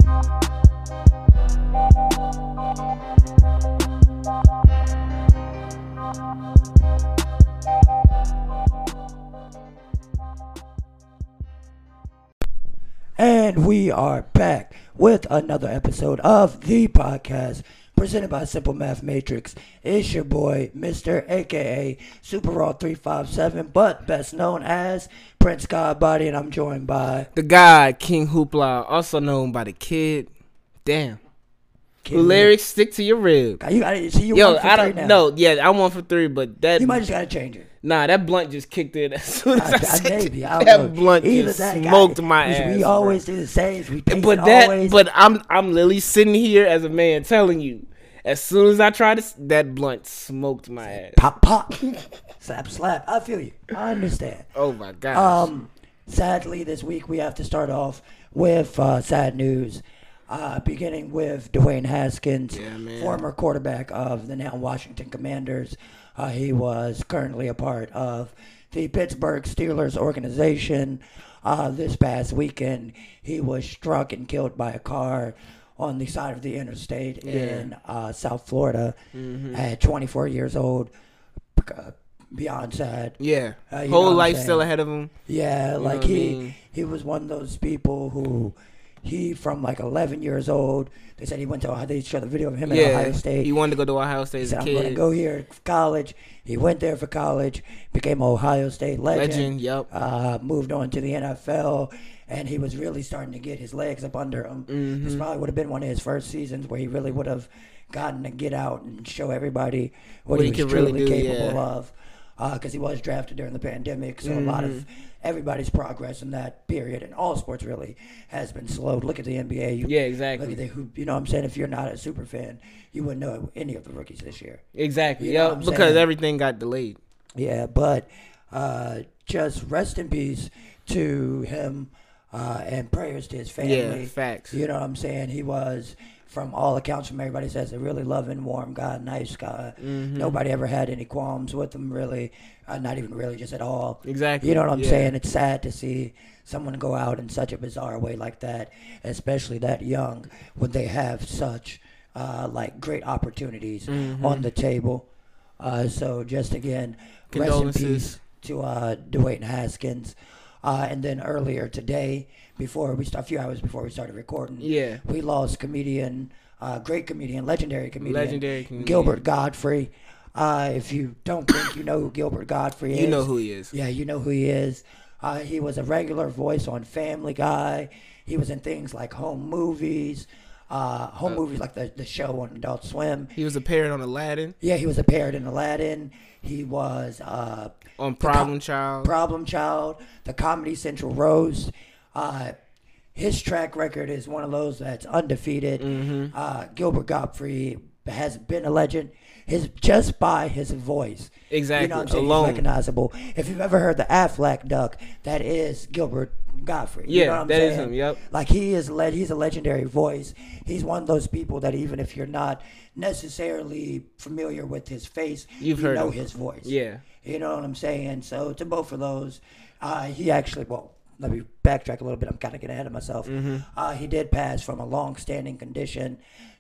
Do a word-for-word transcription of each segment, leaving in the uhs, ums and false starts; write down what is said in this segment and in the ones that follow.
And we are back with another episode of the podcast presented by Simple Math Matrix. It's your boy, Mister A K A Super Raw three five seven, but best known as Prince Godbody, and I'm joined by the God, King Hoopla, also known by the Kid. Damn. Who lyrics stick to your rib. You gotta, see, you Yo, one for I three don't now. know. Yeah, I'm one for three, but that You might just gotta change it. Nah, that blunt just kicked in as soon as I, I, I said maybe. I that. don't know. Blunt Either just that smoked guy, my we, ass. We bro. always do the same. We taste but it that, always. but I'm I'm literally sitting here as a man telling you. As soon as I tried to, that blunt smoked my ass. Pop, pop, slap, slap. I feel you. I understand. Oh my gosh. Um, sadly, this week we have to start off with uh, sad news. Uh, beginning with Dwayne Haskins, Yeah, man. former quarterback of the now Washington Commanders. Uh, he was currently a part of the Pittsburgh Steelers organization. Uh, this past weekend, he was struck and killed by a car on the side of the interstate Yeah. in uh, South Florida Mm-hmm. at twenty-four years old. Uh, beyond sad. Yeah. Uh, you know Whole what I'm life saying? still ahead of him. Yeah, You know like what I he mean? he was one of those people who he from like eleven years old. They said he went to Ohio. They showed the video of him Yeah. at Ohio State. He wanted to go to Ohio State He as said, a I'm kid. going to go here for college. He went there for college, became an Ohio State legend. Legend, yep. Uh, moved on to the N F L, and he was really starting to get his legs up under him. Mm-hmm. This probably would have been one of his first seasons where he really would have gotten to get out and show everybody what, What he, he was could really truly do, capable yeah. of. Because he was drafted during the pandemic, so a lot of Mm-hmm. everybody's progress in that period, and all sports really, has been slowed. Look at the N B A. You, Yeah, exactly. Look at the hoop. You know what I'm saying? If you're not a super fan, you wouldn't know any of the rookies this year. Exactly. You know Yeah, what I'm because saying? everything got delayed. Yeah, but uh, just rest in peace to him, uh, and prayers to his family. Yeah, facts. You know what I'm saying? He was, from all accounts, from everybody says, a really loving, warm guy, nice guy. Mm-hmm. Nobody ever had any qualms with him, really. Uh, not even really, just at all. Exactly. You know what I'm Yeah. saying? It's sad to see someone go out in such a bizarre way like that, especially that young, when they have such uh, like great opportunities Mhm. on the table. Uh, so just again, rest in Condolences. peace to uh, Dwayne Haskins. Uh, and then earlier today, before we start, a few hours before we started recording, Yeah. we lost comedian, uh, great comedian, legendary comedian, Legendary comedian. Gilbert Godfrey. Uh, if you don't think you know who Gilbert Godfrey is, You know who he is. yeah, you know who he is. Uh, he was a regular voice on Family Guy. He was in things like Home Movies, uh, Home Uh, Movies like the, the show on Adult Swim. He was a parrot on Aladdin, Yeah, he was a parrot in Aladdin. He was uh, on The Problem co- Child. Problem Child, the Comedy Central Roast. Uh, his track record is one of those that's undefeated. Mm-hmm. Uh, Gilbert Godfrey has been a legend. His just by his voice, Exactly. you know what I'm saying? He's Alone. recognizable. If you've ever heard the Aflac duck, that is Gilbert Godfrey. Yeah, you know what I'm that is saying? him, yep. Like he is, le- he's a legendary voice. He's one of those people that even if you're not necessarily familiar with his face, You've you heard know him. his voice. Yeah. You know what I'm saying? So to both of those, uh, he actually, well, let me backtrack a little bit. I'm kind of getting ahead of myself. Mm-hmm. Uh, he did pass from a long-standing condition.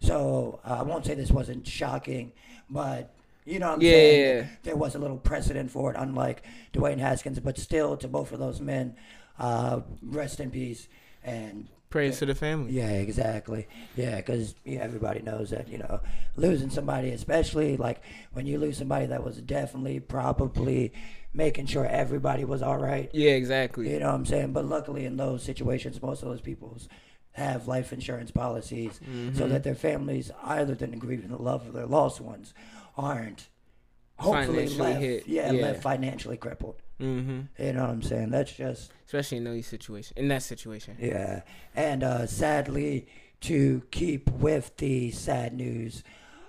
So uh, I won't say this wasn't shocking, but you know what I'm Yeah, saying? yeah, yeah. There was a little precedent for it, unlike Dwayne Haskins. But still, to both of those men, uh, rest in peace. And Praise to the family. yeah, exactly. Yeah, because yeah, everybody knows that, you know, losing somebody, especially like when you lose somebody that was definitely probably making sure everybody was all right. Yeah, exactly. You know what I'm saying? But luckily in those situations, most of those people have life insurance policies so Mhm. that their families, other than grieving the love of their lost ones, aren't hopefully Financially left, hit. yeah, Yeah. left financially crippled. Mm-hmm. You know what I'm saying? That's just... Especially in those situation, in that situation. Yeah, and uh, sadly, to keep with the sad news,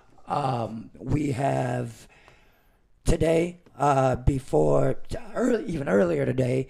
um, we have today, uh, before, early, even earlier today,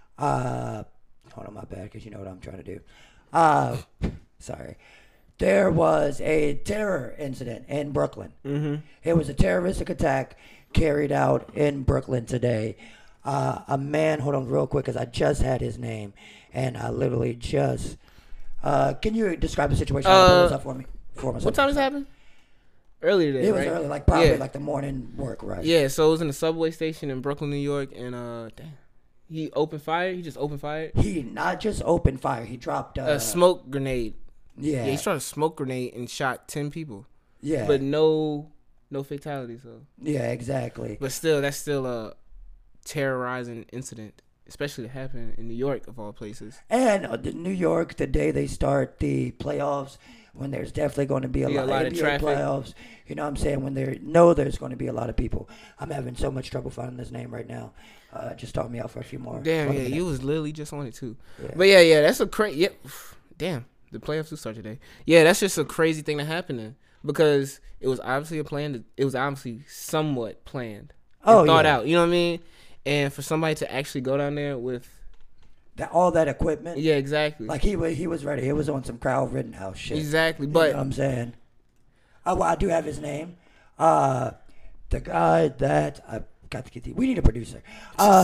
uh, hold on my bad, because you know what I'm trying to do. Uh, sorry. There was a terror incident in Brooklyn. Mm-hmm. It was a terroristic attack carried out in Brooklyn today. Uh, a man, hold on real quick, because I just had his name, and I literally just Uh, can you describe the situation? Uh, Uh, up for me. For What time does it happen? Earlier today, It was right? early, like probably Yeah. like the morning work, right? Yeah, so it was in a subway station in Brooklyn, New York, and uh, damn, he opened fire. He just opened fire. He not just opened fire. He dropped uh, A smoke grenade. Yeah. Yeah, he shot a smoke grenade and shot ten people, Yeah. but no, no fatalities. So, yeah, exactly. but still, that's still a terrorizing incident, especially to happen in New York of all places. And uh, the New York, the day they start the playoffs, when there's definitely going to be a Yeah, lot, a lot N of B A traffic. playoffs. You know what I'm saying? When they know there's going to be a lot of people. I'm having so much trouble finding this name right now. Uh, just talk me out for a few more. Damn, for a yeah, minute. you was literally just on it too. Yeah. But yeah, yeah, that's a crazy. Yeah, damn, the playoffs do start today. Yeah, that's just a crazy thing to happen then, because it was obviously a plan. It was obviously somewhat planned. Oh, thought yeah. out. You know what I mean? And for somebody to actually go down there with, That, all that equipment. yeah, exactly, Like he was, he was ready. He was on some Kyle Rittenhouse shit. exactly. You But know what I'm saying? Oh, well, I do have his name. Uh, the guy that I got to get the. We need a producer. Uh,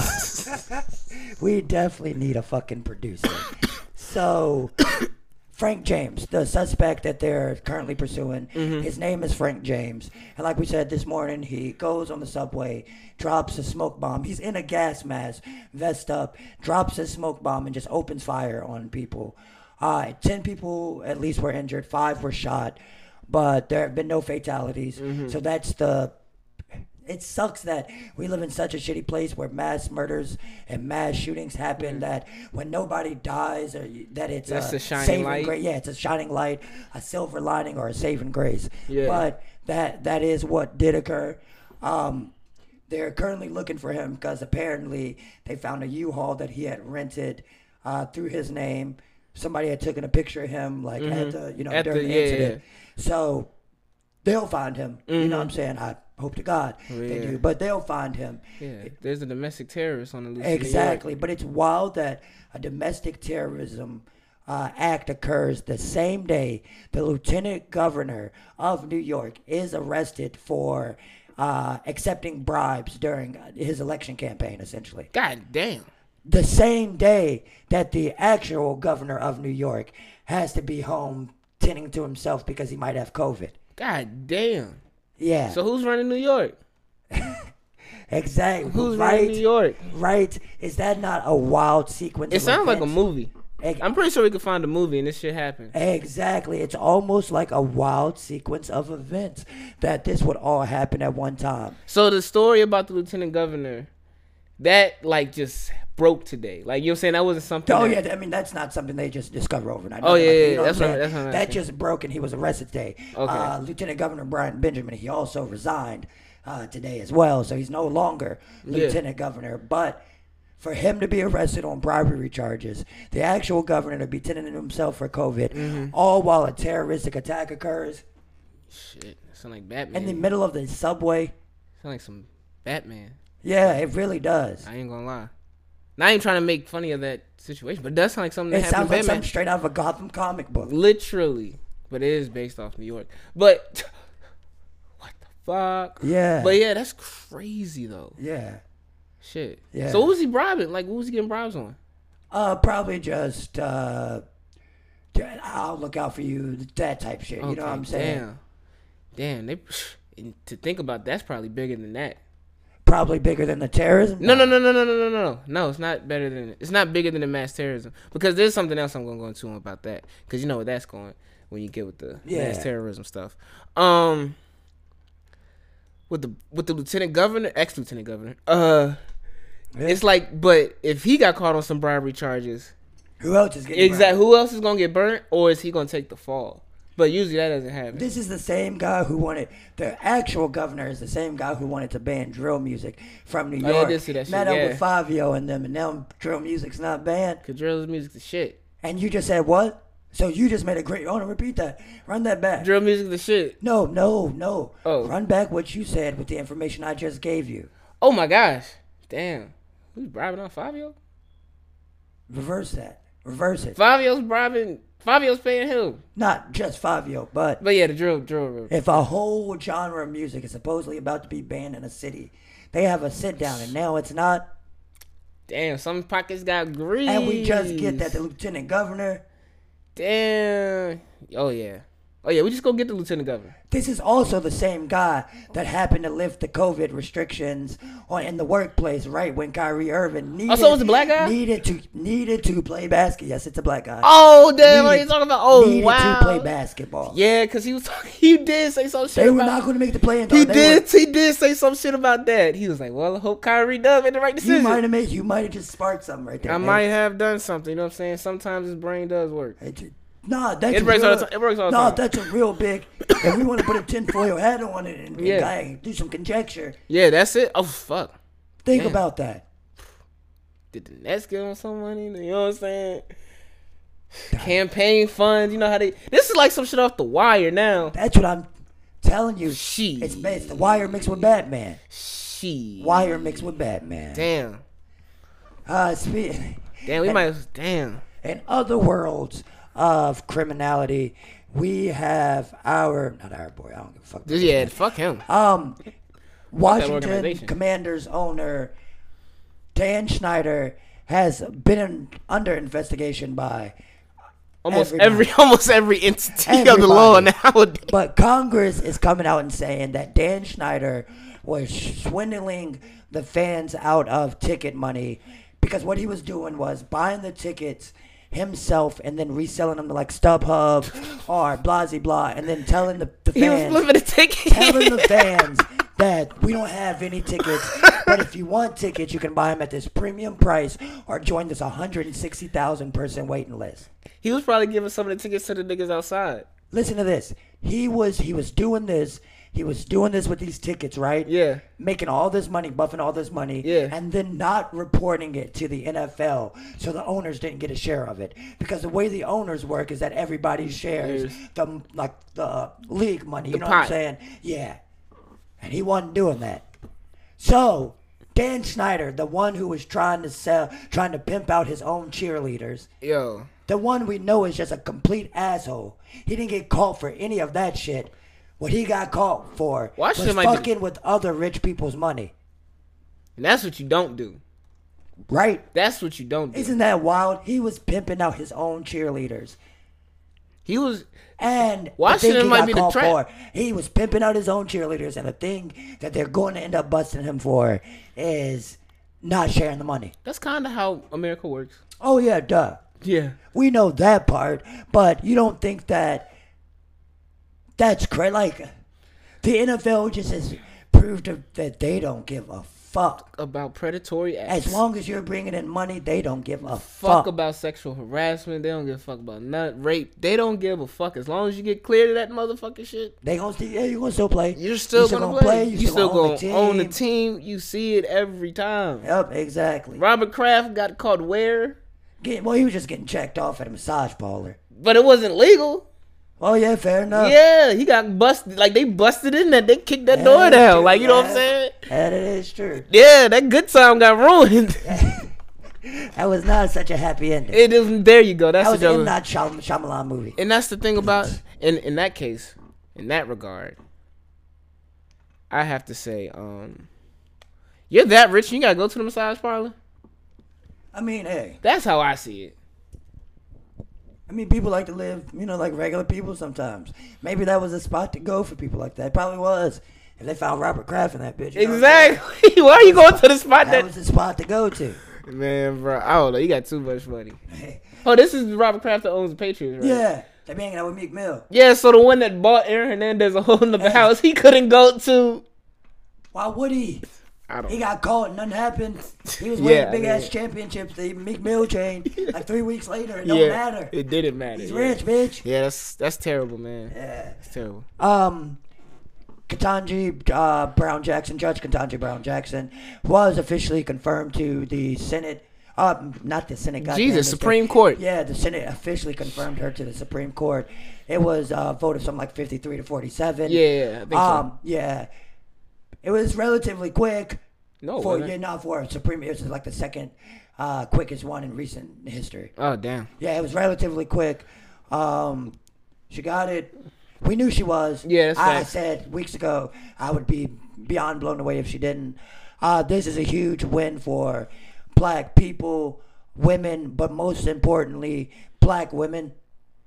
we definitely need a fucking producer. So, Frank James, the suspect that they're currently pursuing, Mm-hmm. his name is Frank James. And like we said this morning, he goes on the subway, drops a smoke bomb. He's in a gas mask, vest up, drops a smoke bomb, and just opens fire on people. Uh, ten people at least were injured, five were shot, but there have been no fatalities. Mm-hmm. So that's the. It sucks that we live in such a shitty place where mass murders and mass shootings happen. That when nobody dies, or you- that it's That's a a shining saving light. grace. Yeah, it's a shining light, a silver lining, or a saving grace. Yeah. But that that is what did occur. Um, they're currently looking for him because apparently they found a U-Haul that he had rented uh, through his name. Somebody had taken a picture of him, like at the you know At the- during the, yeah, incident. So they'll find him. You know what I'm saying? I hope to God they Yeah. do, but they'll find him. yeah, there's a domestic terrorist on the loose. in New York. Exactly. But it's wild that a domestic terrorism uh, act occurs the same day the lieutenant governor of New York is arrested for uh, accepting bribes during his election campaign, essentially. God damn. The same day that the actual governor of New York has to be home tending to himself because he might have COVID. God damn. Yeah, So who's running New York? exactly. Who's right, running New York? right. Is that not a wild sequence? It of sounds like a events? movie. Ex- I'm pretty sure we could find a movie and this shit happened. Exactly. It's almost like a wild sequence of events that this would all happen at one time. So the story about the lieutenant governor, that like just broke today. Like you know what I'm saying? That wasn't something. Oh that- yeah, I mean that's not something they just discover overnight. Oh, Nothing yeah, like, yeah, you know that's what I'm what- saying? that's what I'm That asking. just broke and he was arrested today. Okay. Uh, Lieutenant Governor Brian Benjamin, he also resigned uh, today as well, so he's no longer Yeah. lieutenant governor. But for him to be arrested on bribery charges, the actual governor to be tending to himself for COVID, Mm-hmm. all while a terroristic attack occurs Shit, sound like Batman. in the middle of the subway. Sound like some Batman. Yeah, it really does. I ain't gonna lie. Not even trying to make funny of that situation, but it does sound like something that It happened sounds to like Batman. something straight out of a Gotham comic book. Literally, but it is based off New York. But what the fuck? Yeah. But yeah, that's crazy though. Yeah. Shit. Yeah. So what was he bribing? Like, what was he getting bribes on? Uh, probably just, uh, I'll look out for you, that type shit. You know what I'm saying? Damn. Damn. They and to think about that's probably bigger than that. Probably bigger than the terrorism. No, no, no, no, no, no, no, no. No, it's not better than it's not bigger than the mass terrorism because there's something else I'm gonna go into about that because you know where that's going when you get with the Yeah. mass terrorism stuff. Um, with the with the lieutenant governor, ex lieutenant governor, uh, Yeah. it's like, but if he got caught on some bribery charges, Who else is getting exactly, bribed? who else is gonna get burnt or is he gonna take the fall? But usually that doesn't happen. This is the same guy who wanted, the actual governor is the same guy who wanted to ban drill music from New Oh, yeah, I York. did see that shit, Met up yeah. with Fabio and them, and now drill music's not banned. Cause drill music's the shit. And you just said what? So you just made a great, I want to repeat that. Run that back. Drill music the shit. No, no, no. Oh. Run back what you said with the information I just gave you. Oh my gosh, damn, who's bribing on Fabio? Reverse that. Reverse it. Fabio's bribing. Fabio's paying him. Not just Fabio, but But yeah, the drill, drill. if a whole genre of music is supposedly about to be banned in a city, they have a sit down and now it's not. Damn, some pockets got grease. And we just get that the lieutenant governor Damn. Oh yeah. Oh yeah. We just go get the lieutenant governor. This is also the same guy that happened to lift the COVID restrictions on in the workplace right when Kyrie Irving needed, Oh, so it was a black guy? needed to needed to play basketball. Yes, it's a black guy. Oh damn. What are you Needed- talking about? Oh needed wow. to play basketball. Yeah, because he was talking. He did say some shit They were about. not going to make the play in. He they did. Were, He did say some shit about that. He was like, "Well, I hope Kyrie does make the right you decision." might have made. You might have just sparked something right there. I man. might have done something. You know what I'm saying? Sometimes his brain does work. It ju- Nah, that's It works real, all the time. It works all the nah, time. that's a real big. If we want to put a tinfoil hat on it and, and Yeah. guy, do some conjecture, Yeah, that's it. Oh fuck. think Damn. about that. Did the Nets get on some money? You know what I'm saying? Campaign funds. You know how they. This is like some shit off the wire now. That's what I'm telling you. She. It's, it's the Wire mixed with Batman. She. Wire mixed with Batman. Damn. Uh, spe- Damn. We And- might. Damn. In other worlds of criminality, we have our not our boy. I don't give a fuck. about Yeah. this Fuck him. man. Um, Washington organization. Commanders owner Dan Schneider has been in, under investigation by Almost everybody. every. Almost every entity of the Everybody. law nowadays. But Congress is coming out and saying that Dan Schneider was swindling the fans out of ticket money because what he was doing was buying the tickets himself and then reselling them to like StubHub or blah blah blah, and then telling the, the He was fans, flipping the ticket. telling the fans that we don't have any tickets, but if you want tickets, you can buy them at this premium price or join this one hundred sixty thousand person waiting list. He was probably giving some of the tickets to the niggas outside. Listen to this. He was he was doing this. He was doing this with these tickets, right? Yeah. Making all this money, buffing all this money, Yeah. and then not reporting it to the N F L, so the owners didn't get a share of it. Because the way the owners work is that everybody shares Yes. the like the league money. You The know what I'm pot. saying? Yeah. And he wasn't doing that. So Dan Schneider, the one who was trying to sell, trying to pimp out his own cheerleaders, Yo. the one we know is just a complete asshole. He didn't get caught for any of that shit. What he got caught for Washington was might be- fucking with other rich people's money. And that's what you don't do. Right? That's what you don't do. Isn't that wild? He was pimping out his own cheerleaders. He was. And Washington the thing he might got be the caught trap. for, he was pimping out his own cheerleaders, and the thing that they're going to end up busting him for is not sharing the money. That's kind of how America works. Oh yeah, duh. Yeah. We know that part, but you don't think that that's crazy? Like, the N F L just has proved that they don't give a fuck. About predatory acts. As long as you're bringing in money, they don't give a fuck fuck. about sexual harassment. They don't give a fuck about nut rape. They don't give a fuck. As long as you get cleared of that motherfucking shit, They gonna still, yeah, you're gonna still play. you're still, still gonna, gonna play. play. You, You still, still gonna own the own the team. team. You see it every time. Yep, exactly. Robert Kraft got caught where? Get, well, he was just getting checked off at a massage parlor. But it wasn't legal. Oh yeah, fair enough. Yeah, he got busted. Like, they busted in there. They kicked that Yeah, door that's down. true. Like, you know what I'm Yeah. saying? That it is true. Yeah, that good time got ruined. That was not such a happy ending. It is. There you go. That's that was the an joke. M. Night Shyam- Shyamalan movie. And that's the thing about in in that case, in that regard, I have to say, um, you're that rich, you gotta go to the massage parlor. I mean, hey, That's how I see it. I mean, people like to live, you know, like regular people sometimes. Maybe that was a spot to go for people like that. It probably was. If they found Robert Kraft in that bitch. You know what I'm saying? Exactly. Why are you going to the spot That that? was the spot to go to. Man, bro, I don't know. You got too much money. Oh, this is Robert Kraft that owns the Patriots, right? Yeah. They be hanging out with Meek Mill. Yeah. So the one that bought Aaron Hernandez a whole nother house, he couldn't go to. Why would he? I don't. He got caught and nothing happened. He was Yeah, winning I big mean- ass championships. The Meek Mill chain. Like three weeks later, it don't yeah, matter. it didn't matter. He's yeah. rich, bitch. Yeah, that's that's terrible, man. Yeah. It's terrible. Um, Ketanji uh, Brown Jackson, Judge Ketanji Brown Jackson, was officially confirmed to the Senate. Uh, not the Senate. goddamn, Jesus, it's the- Supreme Court. Yeah, the Senate officially confirmed her to the Supreme Court. It was uh, voted something like fifty-three to forty-seven. Yeah, yeah, I think so. Um, yeah, it was relatively quick. No, for wasn't it? yeah, not for a Supreme. It was like the second uh, quickest one in recent history. Oh damn. Yeah, it was relatively quick. Um, she got it. We knew she was. Yeah, that's I facts. said weeks ago I would be beyond blown away if she didn't. Uh, this is a huge win for black people, women, but most importantly, black women.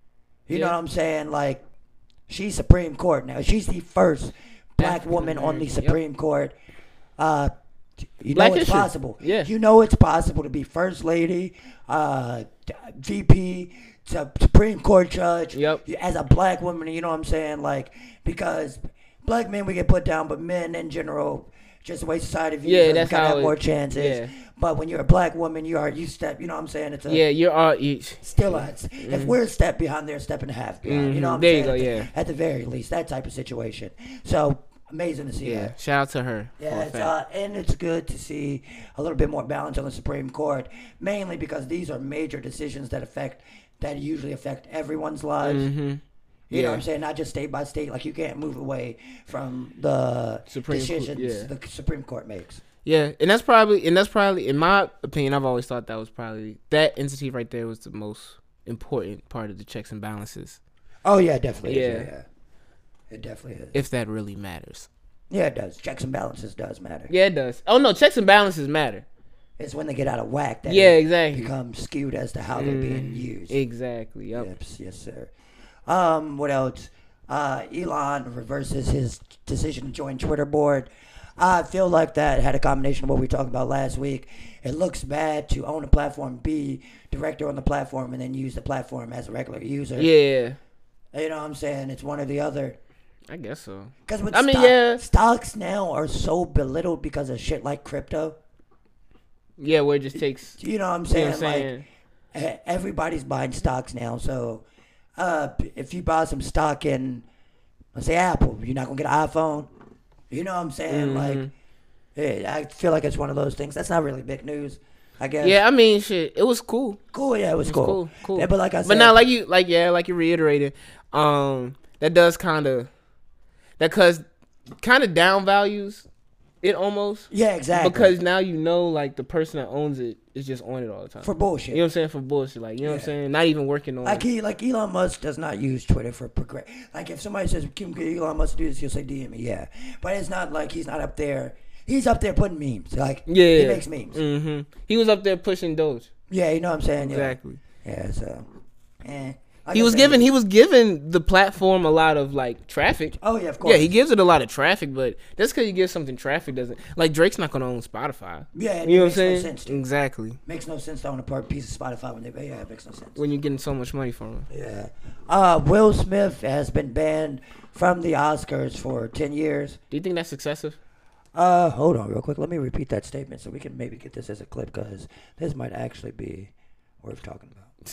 You Yeah. know what I'm saying? Like, she's Supreme Court now. She's the first black African woman on the American, yep. Supreme Court. Uh, you Black know it's history. possible. Yeah. You know it's possible to be First Lady, uh, V P, to Supreme Court judge. Yep. As a black woman, you know what I'm saying? Like, because black men, we get put down, but men in general, just the way society views Yeah, us, that's we gotta how have more it- chances. yeah. But when you're a black woman, you are, you step, you know what I'm saying? It's a, Yeah, you're all. You, still us. If we're a step behind, they're a step and a half behind. You know what I'm Mhm. There you saying? go, At the- yeah. At the very least, that type of situation. So amazing to see yeah. that. Shout out to her. for Yeah, a it's, fact. uh, and it's good to see a little bit more balance on the Supreme Court, mainly because these are major decisions that affect that usually affect everyone's lives. Mhm. You know Yeah. what I'm saying? Not just state by state. Like, you can't move away from the Supreme Court, decisions yeah. the Supreme Court makes. Yeah, and that's probably, and that's probably, in my opinion, I've always thought that was probably that entity right there was the most important part of the checks and balances, Oh yeah, it definitely. Is. Yeah. Yeah, yeah. It definitely is. if that really matters. Yeah, it does. Checks and balances does matter. Yeah, it does. Oh no, checks and balances matter. It's when they get out of whack that Yeah, it exactly. becomes skewed as to how they're being used. Exactly. Yep. Yes, yes, sir. Um, what else? Uh, Elon reverses his decision to join Twitter board. I feel like that had a combination of what we talked about last week. It looks bad to own a platform, be director on the platform, and then use the platform as a regular user. Yeah, You know what I'm saying? It's one or the other. I guess so. Because with I mean, stock- yeah. stocks now are so belittled because of shit like crypto. Yeah, where it just takes. You know what I'm You know saying? what I'm saying? Like, e- everybody's buying stocks now. So, uh, if you buy some stock in, let's say Apple, you're not gonna get an iPhone. You know what I'm saying? Mhm. Like, yeah, I feel like it's one of those things. That's not really big news, I guess. Yeah, I mean, shit, it was cool. Cool. Yeah, it was It was cool. cool, cool. Yeah, but like I said, But now, like you, like yeah, like you reiterated, um, that does kind of that cause kind of down values it almost yeah, exactly. because now you know like the person that owns it is just on it all the time. for bullshit. You know what I'm saying? For bullshit, like you know what I'm Yeah. saying? Not even working on. Like he, like Elon Musk does not use Twitter for progress. Like if somebody says, "Can can Elon Musk do this?" He'll say, "D M me." Yeah, but it's not like he's not up there. He's up there putting memes. Like yeah, he makes memes. hmm He was up there pushing Doge. Yeah, you know what I'm saying. Yeah. Exactly. Yeah. So, eh. Like He I was said, giving he was giving the platform a lot of like traffic. Oh yeah, of course. Yeah, he gives it a lot of traffic, but just because you give something traffic doesn't like Drake's not gonna own Spotify. Yeah, it You know what I'm makes no saying? sense to. Exactly. Makes no sense to own a part piece of Spotify when they pay. Yeah, it makes no sense. When you're getting so much money from him. Yeah. Uh, Will Smith has been banned from the Oscars for ten years. Do you think that's excessive? Uh, hold on real quick. Let me repeat that statement so we can maybe get this as a clip because this might actually be worth talking about.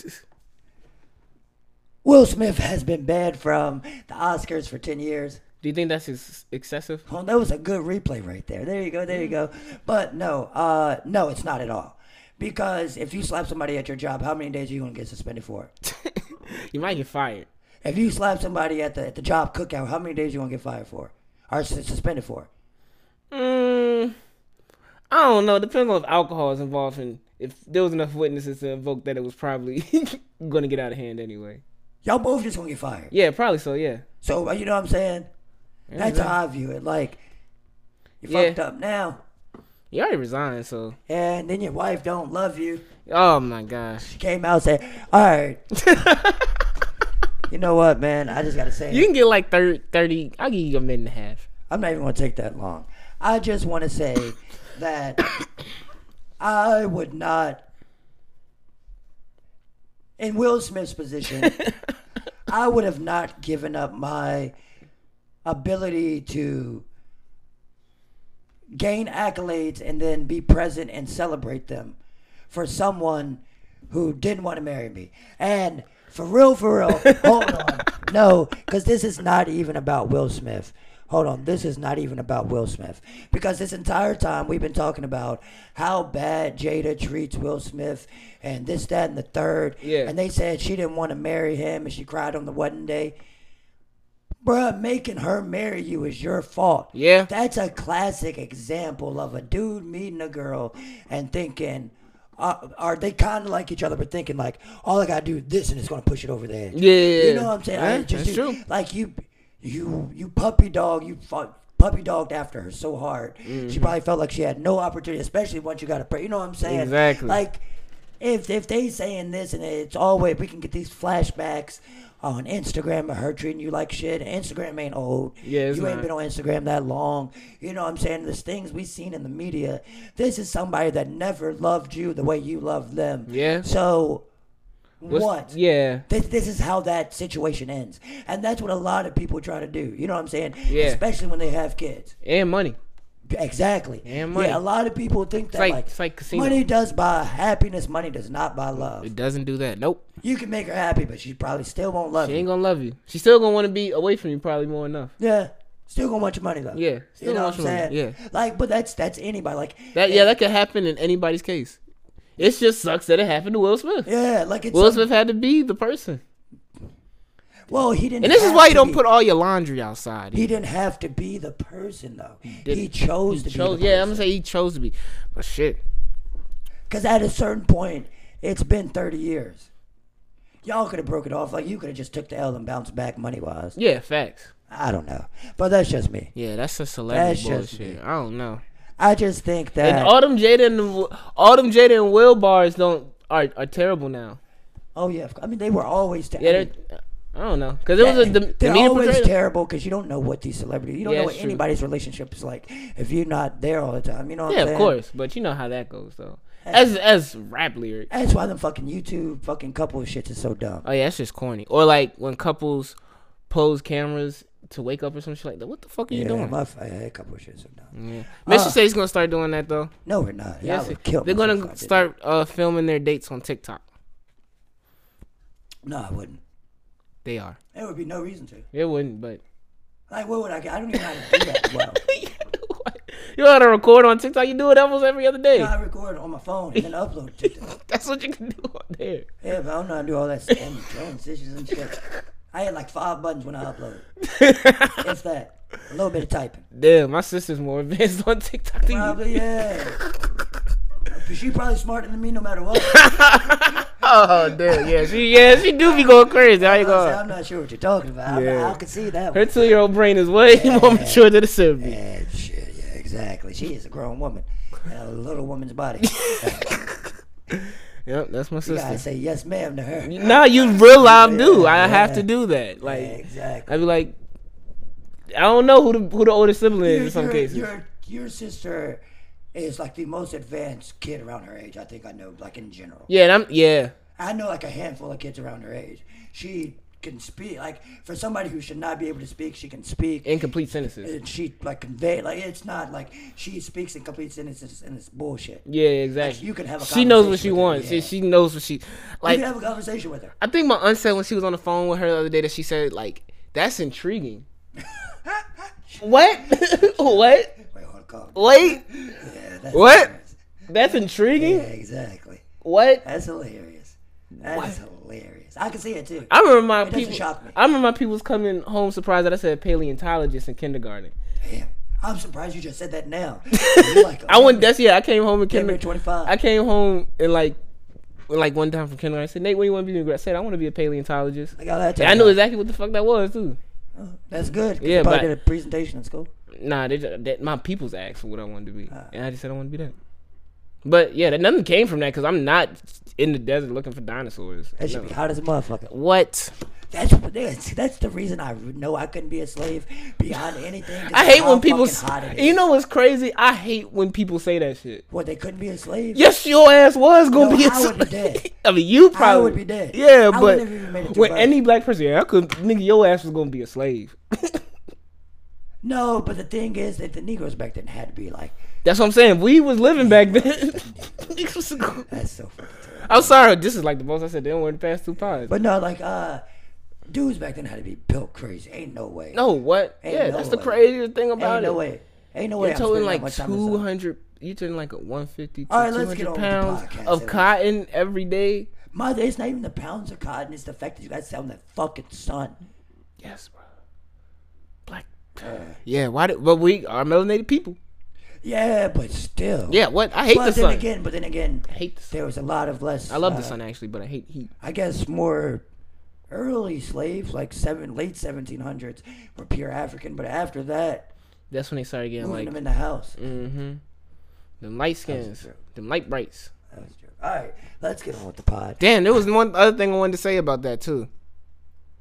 Will Smith has been banned from the Oscars for ten years. Do you think that's ex- excessive? Oh, that was a good replay right there. There you go. There you go. But no, uh, no, it's not at all. Because if you slap somebody at your job, how many days are you gonna get suspended for? You might get fired. If you slap somebody at the at the job cookout, how many days you gonna get fired for, or sus- suspended for? Mm, I don't know. Depends on if alcohol is involved and if there was enough witnesses to invoke that it was probably gonna get out of hand anyway. Y'all both just gonna get fired. Yeah, probably so. Yeah. So uh, you know what I'm saying? Yeah, That's exactly. how I view it. Like, you Yeah. fucked up now, You already resigned, so. and then your wife don't love you. Oh my gosh. She came out and said, "All right, you know what, man? I just gotta say, You it. can get like thirty. thirty I'll give you a minute and a half. I'm not even gonna take that long. I just want to say that I would not, in Will Smith's position, I would have not given up my ability to gain accolades and then be present and celebrate them for someone who didn't want to marry me. And for real, for real, hold on. No, because this is not even about Will Smith. Hold on, this is not even about Will Smith. Because this entire time we've been talking about how bad Jada treats Will Smith and this, that, and the third. Yeah. And they said she didn't want to marry him and she cried on the wedding day. Bruh, making her marry you is your fault. Yeah. That's a classic example of a dude meeting a girl and thinking, uh, are they kind of like each other, but thinking like, all I gotta do is this and it's gonna push it over the edge. Yeah, yeah, You yeah. know what I'm saying? Yeah, I just that's do- true. Like you, you, you puppy dog, you fought, puppy dogged after her so hard. She probably felt like she had no opportunity, especially once you got to pray. You know what I'm saying? Exactly. Like, if if they saying this and it's always we can get these flashbacks on Instagram or her treating you like shit. Instagram ain't old. Yeah, it's you ain't not. been on Instagram that long. You know what I'm saying? There's things we've seen in the media. This is somebody that never loved you the way you loved them. Yeah. So, What's- what? Yeah. This, this is how that situation ends. And that's what a lot of people try to do. You know what I'm saying? Yeah. Especially when they have kids. And money. Exactly. And money. Yeah, a lot of people think that like- like, it's like casino. money does buy happiness, money does not buy love. It doesn't do that. Nope. You can make her happy, but she probably still won't love She you. ain't gonna love you. She's still gonna want to be away from you probably more enough. Yeah. Still gonna want your money though. Yeah. Still You know want what I'm your saying? money. Yeah. Like, but that's that's anybody. Like That yeah, that could happen in anybody's case. It just sucks that it happened to Will Smith. yeah, like it's Will some- Smith had to be the person. Well, he didn't. And this is have why you to don't be- put all your laundry outside. He didn't have to be the person though. He, didn't. chose He to chose, be. The yeah, I'm person. gonna say he chose to be. But shit. Because at a certain point, it's been thirty years. Y'all could have broke it off. Like, you could have just took the L and bounced back money-wise. Yeah, facts. I don't know. But that's just me. Yeah, that's a celebrity That's just bullshit. me. I don't know. I just think that... And all them Jada and the, all them Jada and Will bars don't are are terrible now. oh, yeah. I mean, they were always... Ter- Yeah, I they're, mean, I don't know, cause it was a the, the they're media always portrayed- terrible because you don't know what these celebrities... You don't Yeah, know what it's true. anybody's relationship is like if you're not there all the time. You know what Yeah, I'm of saying? course, but you know how that goes though. As as rap lyrics. That's why them fucking YouTube fucking couple shit is so dumb. Oh yeah, that's just corny. Or like when couples pose cameras to wake up or some shit like that. What the fuck are you yeah, doing? my f- I had a couple of shit so dumb. Yeah. Mitch Uh, say he's gonna start doing that though. No, we're not. Yeah, Yes, I would kill they're myself if I gonna did start uh, filming their dates on TikTok. that. No, I wouldn't. They are. There would be no reason to. It wouldn't, but Like, what would I... I don't even know how to do that well. you know how to record on TikTok. You do it almost every other day. No, I record on my phone and then upload it to them. That's what you can do on there. Yeah, but I don't know how to do all that stem transitions and shit. I had like five buttons when I uploaded. If that. A little bit of typing. Damn, my sister's more advanced on TikTok than you. Probably, yeah. But she probably smarter than me no matter what. Oh damn, yeah, she yeah she do be going crazy. How you I say, going? I'm not sure what you're talking about. I'm Yeah. not, I can see that Her one. two year old brain is way more mature than it should be. Yeah, shit, yeah, exactly. She is a grown woman. In a little woman's body. Yep, that's my You gotta sister. say yes ma'am to her. Nah, you real live do. I Yeah, have yeah. to do that. Like Yeah, exactly. I be like, I don't know who the who the oldest sibling is in some your, cases. Your, your sister is like the most advanced kid around her age. I think I know, like in general. Yeah, and I'm yeah. I know like a handful of kids around her age. She can speak. Like for somebody who should not be able to speak, she can speak. Incomplete sentences. And she like convey like it's not like she speaks in complete sentences and it's bullshit. Yeah, exactly. Like, you can have a she knows what conversation she with her, wants. yeah. She, she knows what she you like. can have a conversation with her. I think my aunt said when she was on the phone with her the other day that she said like that's intriguing. What? What? Wait, hold on, calm. Wait. Yeah, that's What? hilarious. That's intriguing. Yeah, exactly. What? That's hilarious. That is hilarious. I can see it too. I remember my It doesn't people. shock me. I remember my people's coming home surprised that I said paleontologist in kindergarten. Damn. I'm surprised you just said that now. You're like, I went. That's yeah. I came home in Came here kindergarten. twenty-five. I came home and like, like one time from kindergarten. I said, Nate, what do you want to be? I said, I want to be a paleontologist. I got that. And I knew exactly what the fuck that was too. Oh, that's good. Yeah, Yeah, but I but- did a presentation in school. Nah, they, just, they my people's asked for what I wanted to be, Ah. and I just said I want to be that. But yeah, that nothing came from that because I'm not in the desert looking for dinosaurs. That should No. be hot as a motherfucker. What? That's that's that's the reason I know I couldn't be a slave beyond anything. 'cause I of hate how when people. fucking hot it s- is. You know what's crazy? I hate when people say that shit. what? They couldn't be a slave. Yes, your ass was gonna No, be a I would be slave. dead. I mean, you probably I would be dead. Yeah, I but wouldn't have even made it to when birth. any black person, yeah, I could, nigga, your ass was gonna be a slave. No, but the thing is that the Negroes back then had to be like. That's what I'm saying. We was living back then. Niggas was go- That's so fucking terrible. I'm sorry. This is like the most I said. They don't want to pass two pies. But no, like uh, dudes back then had to be built crazy. Ain't no way. No, what? Ain't yeah, no that's the way. craziest thing about Ain't it. no way. Ain't no way. You're I'm toting spending like that much time in the two sun. hundred. You're toting like a one fifty to All right, two let's get hundred on with the pounds podcast, of everybody. cotton every day. Mother, it's not even the pounds of cotton. It's the fact that you guys sell in that fucking sun. Yes, bro. Black. Yeah, why did? But we are melanated people. Yeah, but still. Yeah, what? I hate But the then sun. again, but then again, I hate the sun. there was a lot of less. I love uh, the sun actually, but I hate heat. I guess more early slaves, like seven late seventeen hundreds, were pure African. But after that, That's when they started getting moving like, them in the house. mm-hmm. Them light skins, true. them light brights. That was true. All right, let's get on with the pod. Damn, there was one other thing I wanted to say about that too.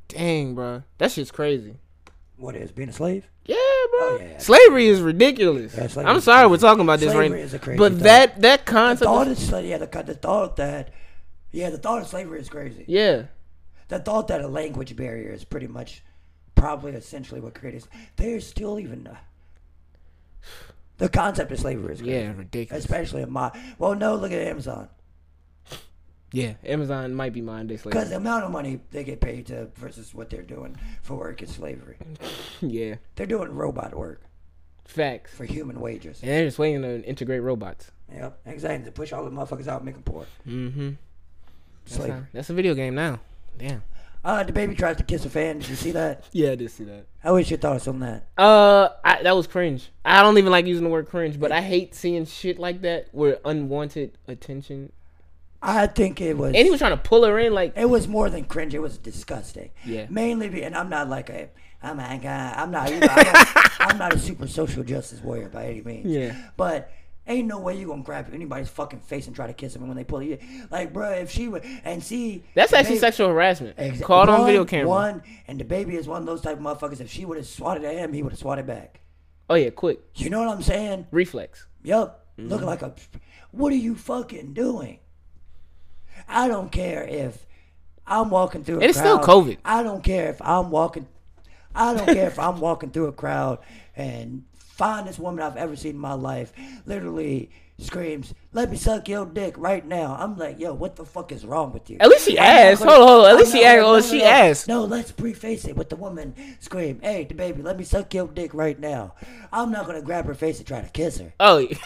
Dang, bro, that shit's crazy. What is being a slave? Yeah, bro. Oh, yeah, yeah. Slavery is ridiculous. Yeah, slavery I'm is sorry crazy. we're talking about this Slavery right is a crazy but thought. that that The concept. thought Is, is sla- yeah, the, the thought that yeah, the thought of slavery is crazy. yeah, The thought that a language barrier is pretty much probably essentially what created. There's still even uh, the concept of slavery is crazy. yeah, ridiculous. Especially in my well, no, look at Amazon. Yeah, Amazon might be modern day slavery. Because the amount of money they get paid to versus what they're doing for work is slavery. Yeah, They're doing robot work facts. for human wages. And they're just waiting to integrate robots. Yep, exactly. To push all the motherfuckers out and make them poor. Mm-hmm. That's, Slavery. how- that's a video game now. Damn. Uh, the baby tries to kiss a fan. Did you see that? Yeah, I did see that. How was your thoughts on that? Uh, I, that was cringe. I don't even like using the word cringe, but I hate seeing shit like that where unwanted attention. I think it was. And he was trying to pull her in, like, It was more than cringe. It was disgusting. Yeah. Mainly, be, and I'm not like a. I'm a guy. I'm not. You know, I don't, I'm not a super social justice warrior by any means. Yeah. But ain't no way you gonna grab anybody's fucking face and try to kiss them when they pull you. Like, bro, if she would and see. that's the actually baby- sexual harassment. Exa- Caught on one- video camera. One, and the baby is one of those type of motherfuckers. If she would have swatted at him, he would have swatted back. Oh yeah, quick You know what I'm saying? reflex. Yup. Mm-hmm. Looking like a. What are you fucking doing? I don't care if I'm walking through a And it's still crowd. COVID. I don't care if I'm walking. I don't care if I'm walking through a crowd and finest woman I've ever seen in my life literally screams, "Let me suck your dick right now." I'm like, yo, what the fuck is wrong with you? At least she I'm not asked. gonna- Hold on, hold on. At I'm least she not asked. gonna- Oh, no, she no, no. asked. No, let's preface it with the woman scream, "Hey, the baby, let me suck your dick right now." I'm not gonna grab her face and try to kiss her. Oh, yeah.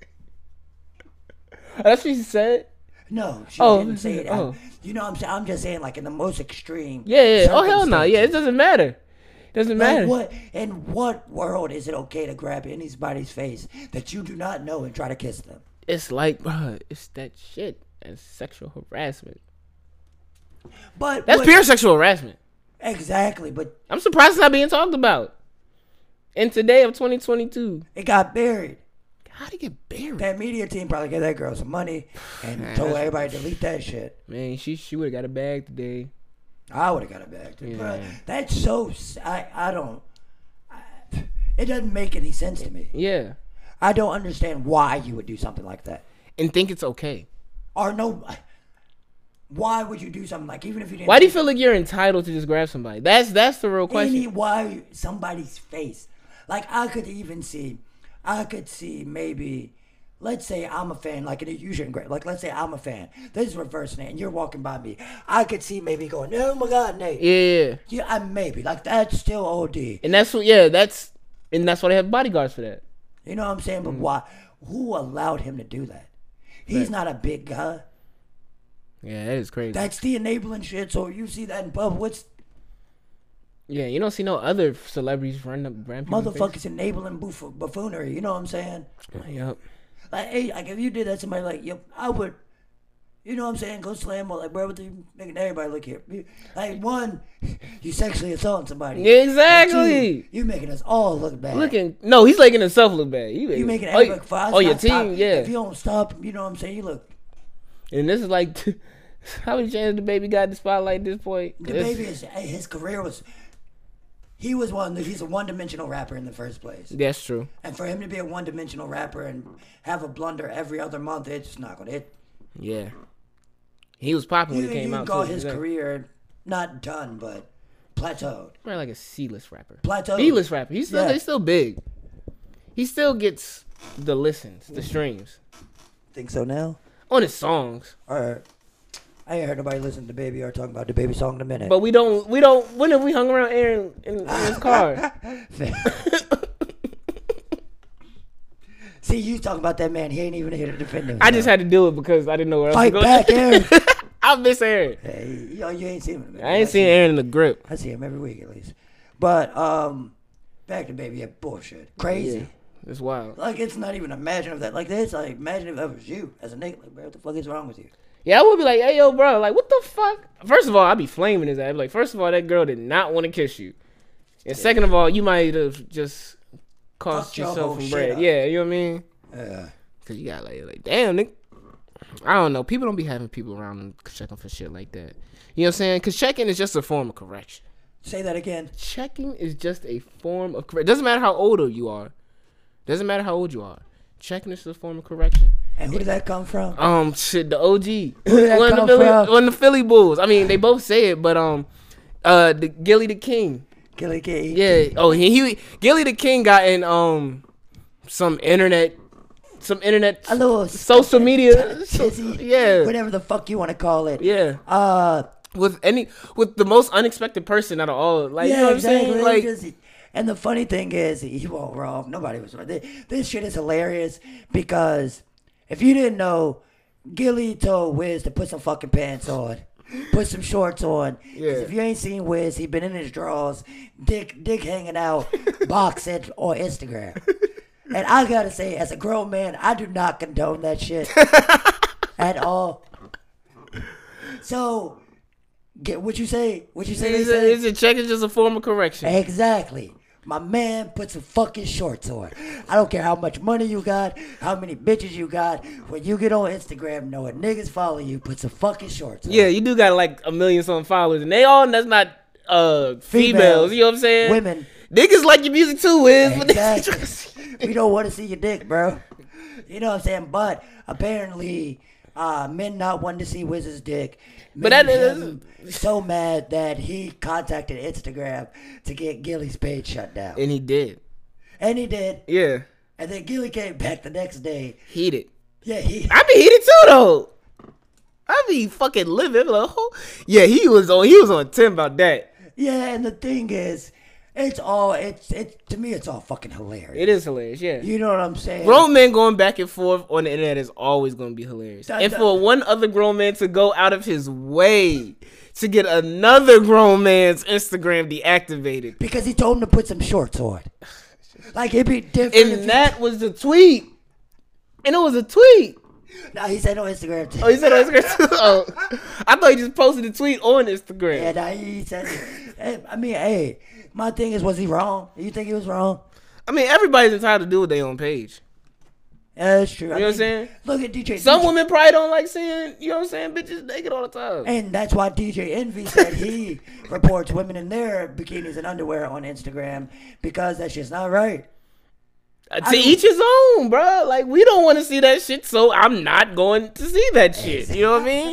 That's what she said. No, she Oh, didn't say it. oh. I'm- you know what I'm saying? I'm just saying, like, in the most extreme. Yeah, yeah. Oh hell no. Yeah, it circumstances. doesn't matter. Doesn't matter. Like, what? In what world is it okay to grab anybody's face that you do not know and try to kiss them? It's like, bro, it's that shit. That's sexual harassment. But That's what- pure sexual harassment. Exactly, but I'm surprised it's not being talked about. In today of twenty twenty-two. it got buried. How'd it get buried? That media team probably gave that girl some money and Man, told that's- everybody to delete that shit. Man, she she would have got a bag today. I would have got it back. Too. Yeah. But that's so. s- I I don't. I, it doesn't make any sense to me. Yeah. I don't understand why you would do something like that. And think it's okay. Or no. Why would you do something like even if you didn't? Why do you feel like you're entitled to just grab somebody? That's that's the real question. Any why somebody's face? Like I could even see, I could see maybe, let's say I'm a fan, like in a you shouldn't grab. Like let's say I'm a fan. This is reverse Nate, and you're walking by me. I could see maybe going, oh my god, Nate. Yeah. Yeah, I maybe like that's still O D. And that's what yeah, that's and that's why they have bodyguards for that. You know what I'm saying? But Mm. why? Who allowed him to do that? He's not a big guy. Yeah, that is crazy. That's the enabling shit. So you see that in public, what's yeah, you don't see no other celebrities run up brand people. motherfuckers enabling buff- buffoonery? You know what I'm saying? Yep. Like, hey, like if you did that to somebody, like, yo, I would, you know what I'm saying? Go slam, or like, bro, what you making everybody look here? You- Like, one, you sexually assaulting somebody. Yeah, exactly. Two, you making us all look bad. Looking no, he's making himself look bad. He you making oh, everybody you- for us oh your not stop- team, yeah. If you don't stop, you know what I'm saying? You look, And this is like, how many chances the baby got in the spotlight at this point? the It's- baby is, hey, his career was, he was one, he's a one-dimensional rapper in the first place. That's true. And for him to be a one-dimensional rapper and have a blunder every other month, it's just not gonna hit. Yeah. He was popping You, when he you came can out. call too. his He's like- career not done, but plateaued. Probably like a C-list rapper. Plateaued. B-list rapper. He's still Yeah. he's still big. He still gets the listens, the streams Think so now? on his songs. All right. I ain't heard nobody listen to Baby or talking about the Baby song in a minute. But we don't we don't. When have we hung around Aaron in, in his car? See, you talking about that man. He ain't even here to defend himself. I just had to do it because I didn't know where else Fight to go. back, Aaron. I miss Aaron. Hey, yo, you ain't seen him in a minute. I ain't see seen him. Aaron in the grip. I see him every week at least. But, um, back to Baby, yeah, bullshit. Crazy. Yeah, it's wild. Like, it's not even imagine if that. Like, this, like, imagine if that was you as a nigga. Like, bro, what the fuck is wrong with you? Yeah, I would be like, hey, yo, bro, like, what the fuck? First of all, I'd be flaming his ass. I'd be like, first of all, that girl did not want to kiss you. And second of all, you might have just cost Fucked your yourself whole some shit bread. up. Yeah, you know what I mean? Yeah. Because you got, like, like, damn, nigga. I don't know. People don't be having people around them checking for shit like that. You know what I'm saying? Because checking is just a form of correction. Say that again. Checking is just a form of correction. Doesn't matter how old you are. Doesn't matter how old you are. Checking is a form of correction. And who did that come from? Um, shit, the O G. Who did that one, come of the Philly, from? one of the Philly Bulls. I mean, they both say it, but um, uh, the Gilly the King. Gilly King. Yeah. Oh, he, he Gilly the King got in um some internet, some internet, A little social media. So, tizzy, yeah. whatever the fuck you want to call it. Yeah. Uh, With any with the most unexpected person out of all, like yeah, you know what exactly. I'm saying? Like, Just- and the funny thing is, he won't wrong. Nobody was wrong. This, this shit is hilarious because if you didn't know, Gilly told Wiz to put some fucking pants on, put some shorts on. 'Cause Yeah. If you ain't seen Wiz, he been in his drawers, dick, dick hanging out, boxing on Instagram. And I gotta say, as a grown man, I do not condone that shit at all. So, get what you say? What you say? They it's say? a, it's a check is just a form of correction. Exactly. My man put some fucking shorts on. I don't care how much money you got, how many bitches you got. When you get on Instagram, knowing niggas follow you, put some fucking shorts on. Yeah, you do got like a million some followers, and they all that's not uh females. Females, You know what I'm saying? women. Niggas like your music too, Wiz. but they- Exactly. We don't want to see your dick, bro. You know what I'm saying? But apparently, uh, men not wanting to see Wiz's dick. But made that is- him so mad that he contacted Instagram to get Gilly's page shut down. and he did. And he did. Yeah, And then Gilly came back the next day. heated. Yeah, he. I be heated too though. I be fucking living like, oh. Yeah, he was on. He was on ten about that. Yeah, and the thing is, it's all it's it's to me it's all fucking hilarious. It is hilarious. Yeah. You know what I'm saying? Grown men going back and forth on the internet is always going to be hilarious. That- and that- for one other grown man to go out of his way to get another grown man's Instagram deactivated. Because he told him to put some shorts on. Like it'd be different. if And he- that was the tweet. And it was a tweet. Nah, he said on Instagram too. Oh, he said on Instagram too? Oh, I thought he just posted a tweet on Instagram. Yeah, nah, he said. Hey, I mean, hey, my thing is, was he wrong? You think he was wrong? I mean, everybody's entitled to do what they own page. Yeah, that's true. You know what I'm saying? Look at D J. Some D J women probably don't like seeing, you know what I'm saying, bitches naked all the time. And that's why D J Envy said he reports women in their bikinis and underwear on Instagram because that shit's not right. Uh, to I don't- each his own, bro. Like, we don't want to see that shit, so I'm not going to see that shit. You know what I mean?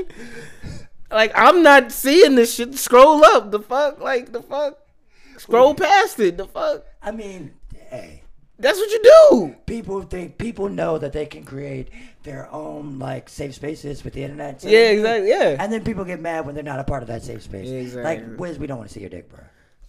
Like, I'm not seeing this shit. Scroll up. The fuck? Like, the fuck? Scroll past it. The fuck? I mean, hey, That's what you do. people think people know that they can create their own like safe spaces with the internet. so- Yeah, exactly. Yeah. And then people get mad when they're not a part of that safe space. Exactly. Like, Wiz, we don't want to see your dick, bro.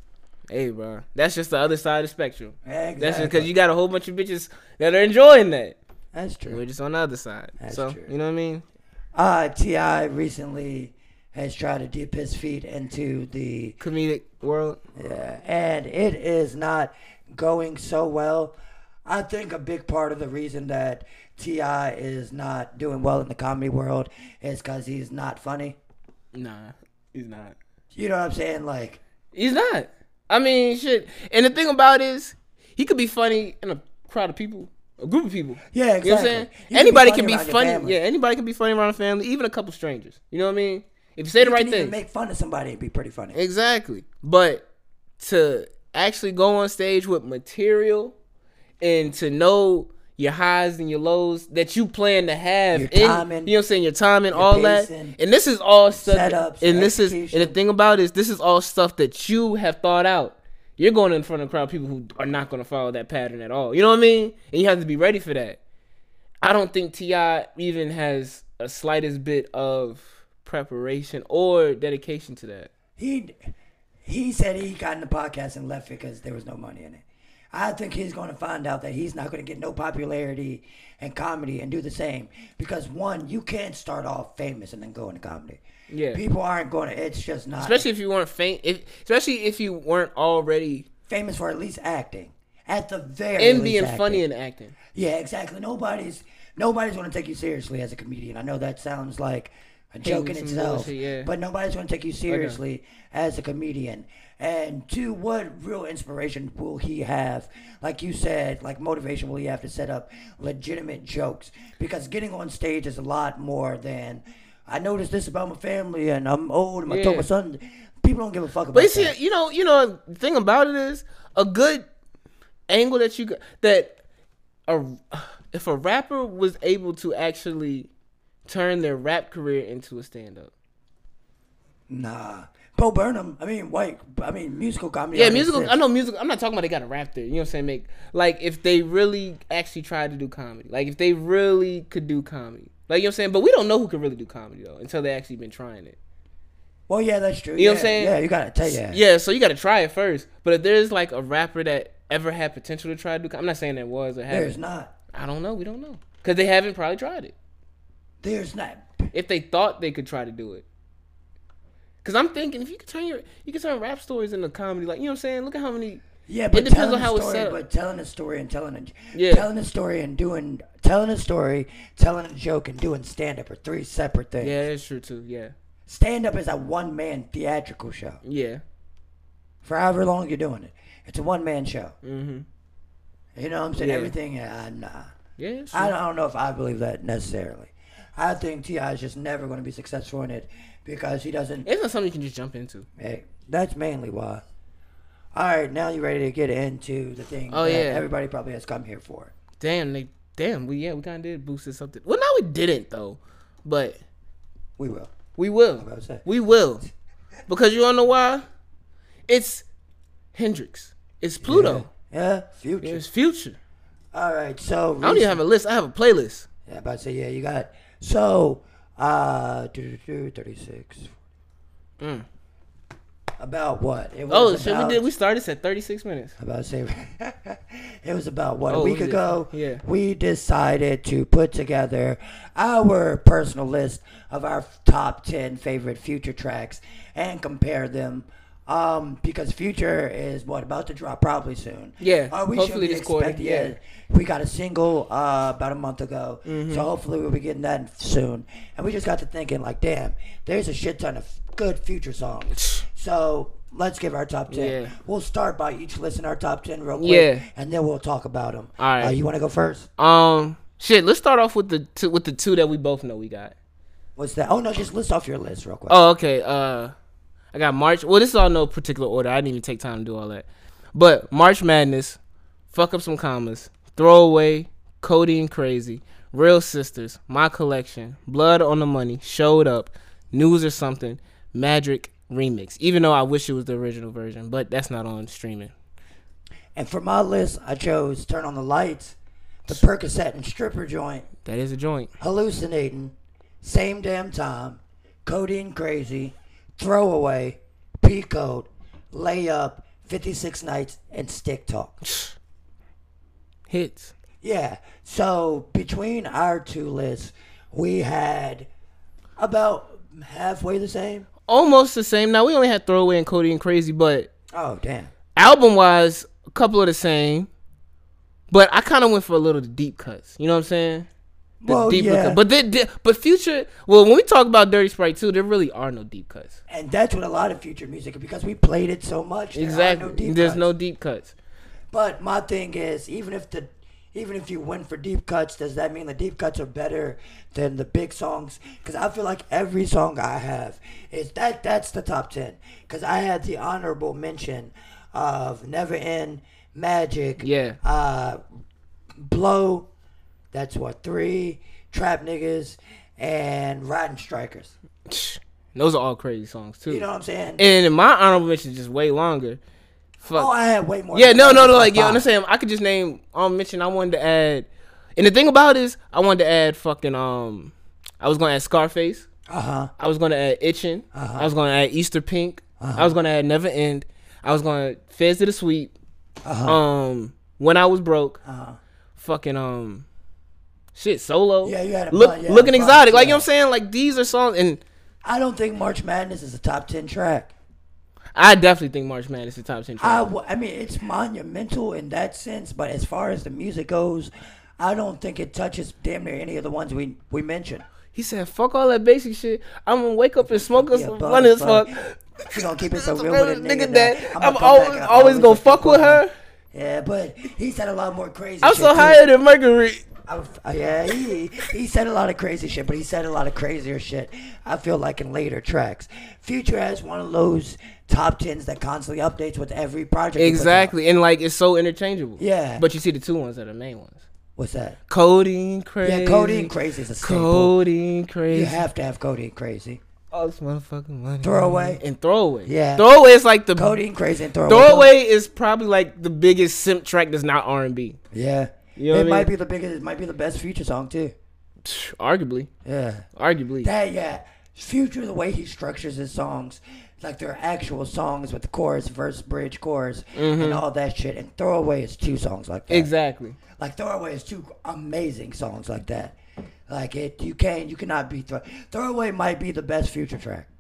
Hey, bro. That's just the other side of the spectrum. Exactly. That's just because you got a whole bunch of bitches that are enjoying that. That's true. We're just on the other side. That's so, true. you know what I mean? Uh, T I recently has tried to dip his feet into the Comedic world. yeah, and it is not going so well. I think a big part of the reason that T I is not doing well in the comedy world is because he's not funny. Nah, he's not. You know what I'm saying? Like, He's not. I mean, shit. And the thing about it is, he could be funny in a crowd of people, a group of people. yeah, exactly. You know what I'm saying? You Anybody can be around your funny. family. Yeah, anybody can be funny around a family, even a couple strangers. You know what I mean? If you say the You right can even thing. make fun of somebody and be pretty funny. Exactly. But to actually go on stage with material and to know your highs and your lows that you plan to have Your in, timing, you know what I'm saying, your timing, your all that. pacing, And this is all stuff setups, and this is execution. and the thing about it is this is all stuff that you have thought out. You're going in front of a crowd of people who are not going to follow that pattern at all. You know what I mean? And you have to be ready for that. I don't think T I even has a slightest bit of preparation or dedication to that. He he said he got in the podcast and left because there was no money in it. I think he's going to find out that he's not going to get no popularity in comedy and do the same. Because one, you can't start off famous and then go into comedy. Yeah. People aren't going to, it's just not. Especially if you weren't faint, if especially if you weren't already famous for at least acting. At the very and least being acting. funny and acting. Yeah, exactly. Nobody's nobody's going to take you seriously as a comedian. I know that sounds like a joke in some itself, bullshit, yeah. but nobody's going to take you seriously as a comedian. And two, what real inspiration will he have? Like you said, like motivation will he have to set up legitimate jokes? Because getting on stage is a lot more than I noticed this about my family and I'm old and I told Yeah. my son. people don't give a fuck about But you see, that. you know, you know, the thing about it is a good angle that you got that a if a rapper was able to actually turn their rap career into a stand up. Nah. Bo Burnham, I mean, white, I mean, musical comedy. Yeah, musical. I know musical. I'm not talking about they got a rap there. You know what I'm saying? Make like if they really actually tried to do comedy, like if they really could do comedy, like you know what I'm saying. But we don't know who could really do comedy though until they actually been trying it. Well, yeah, that's true. You yeah, know what I'm saying? Yeah, you gotta tell yeah. Yeah, so you got to try it first. But if there's like a rapper that ever had potential to try to do, com- I'm not saying there was or There's haven't. not. I don't know. We don't know because they haven't probably tried it. There's not. If they thought they could try to do it. Cause I'm thinking if you could turn your you can turn rap stories into comedy, like you know what I'm saying. Look at how many. Yeah, but it depends telling on how a it's story, set up. But telling a story and telling a Yeah. telling a story and doing telling a story, telling a joke and doing stand up are three separate things. Yeah, that's true too. Yeah, Stand up is a one man theatrical show. yeah. For however long you're doing it, it's a one man show. Mm-hmm. You know what I'm saying? Yeah. Everything. Uh, nah. Yeah, it's true. I don't know if I believe that necessarily. I think T I is just never going to be successful in it because he doesn't. It's not something you can just jump into. Hey, that's mainly why. All right, now you ready to get into the thing Oh, that yeah. everybody probably has come here for. Damn, they damn we yeah we kind of did boost this up. To, well, no, we didn't though, but We will. we will. What I was saying. We will, because you don't know why. It's Hendrix. It's Pluto. Yeah, yeah, future. It's Future. All right, so I don't even have a list. I have a playlist. Yeah, about to say yeah, you got so uh, thirty-six. Mm. About what? It was Oh about, shit, we did. We started at thirty-six minutes. About to say it was about what Oh, a week was it? ago. Yeah. We decided to put together our personal list of our top ten favorite Future tracks and compare them. Um, because Future is what about to drop probably soon. Yeah, Uh, we hopefully should be this quarter, expecting- yeah. We got a single uh, about a month ago, Mm-hmm. so hopefully we'll be getting that soon. And we just got to thinking, like, damn, there's a shit ton of good Future songs. So let's give our top ten. Yeah. We'll start by each listing our top ten real quick, Yeah. and then we'll talk about them. All right. Uh, you want to go first? Um, shit. Let's start off with the two, with the two that we both know we got. What's that? Oh no, just list off your list real quick. Oh, okay. Uh, I got March. Well, this is all no particular order. I didn't even take time to do all that. But March Madness, Fuck Up Some Commas, Throwaway, Cody and Crazy, Real Sisters, My Collection, Blood on the Money, Showed Up, News or Something, Magic Remix. Even though I wish it was the original version, but that's not on streaming. And for my list, I chose Turn on the Lights, The Percocet and Stripper Joint, That is a joint. Hallucinating, Same Damn Time, Cody and Crazy, Throwaway, P-Code, Layup, fifty-six Nights, and Stick Talk. Hits. Yeah, so between our two lists, we had about halfway the same. Almost the same. Now we only had Throwaway and Cody and Crazy, but Oh, damn. album wise, a couple of the same. But I kind of went for a little deep cuts. You know what I'm saying? The Well, deeper yeah. cut. But they, they, but Future. Well, when we talk about Dirty Sprite two, there really are no deep cuts. And that's what a lot of Future music, because we played it so much. There Exactly. Are no deep There's cuts. no deep cuts. But my thing is, even if the, even if you went for deep cuts, does that mean the deep cuts are better than the big songs? Because I feel like every song I have is that. That's the top ten. Because I had the honorable mention of Never End, Magic, Yeah. uh, Blow. That's what three Trap Niggas and Riding Strikers. Those are all crazy songs too. You know what I'm saying? And my honorable mention is just way longer. Fuck. Oh, I had way more. Yeah, than no, that. no, no. That's Like, my yeah, five. I'm saying I could just name. Um, mention. I wanted to add, and the thing about it is, I wanted to add fucking. Um, I was gonna add Scarface. Uh huh. I was gonna add Itchin'. Uh-huh. I was gonna add Easter Pink. Uh-huh. I was gonna add Never End. I was gonna Feds to the Sweep. Uh-huh. Um, When I Was Broke. Uh-huh. Fucking um, shit, Solo. Yeah, you had a Look, bunch, yeah, looking a bunch, exotic. Like you yeah. know what I'm saying. Like these are songs, and I don't think March Madness is a top ten track. I definitely think March Madness is the top ten track. I, w- I mean, it's monumental in that sense, but as far as the music goes, I don't think it touches damn near any of the ones we, we mentioned. He said, "Fuck all that basic shit. I'm gonna wake up and smoke us Yeah, some bud, blunt as fuck. fuck." You gonna keep it so real with a nigga, Nigga that that I'm I'ma come always, back and always gonna fuck with her. Yeah, but he said a lot more crazy I'm shit. so too. higher than Mercury. I, uh, yeah, he he said a lot of crazy shit, but he said a lot of crazier shit. I feel like in later tracks, Future has one of those top tens that constantly updates with every project. he puts out. Exactly, and like it's so interchangeable. Yeah. But you see the two ones that are the main ones. What's that? Codeine Crazy. Yeah, Codeine Crazy is a staple. Codeine Crazy. You have to have Codeine Crazy. All this motherfucking money. Throwaway. And Throwaway. Yeah. Throwaway is like the Codeine Crazy and Throwaway. Throwaway is probably like the biggest simp track that's not R and B. Yeah. You know it what I might mean? be the biggest. It might be the best Future song too. Arguably. Yeah. Arguably. That yeah. Future, the way he structures his songs, like they're actual songs with the chorus, verse, bridge, chorus, and all that shit. And Throwaway is two songs like that. Exactly. Like Throwaway is two amazing songs like that. Like it, you can't, you cannot beat Throw. Throwaway might be the best Future track.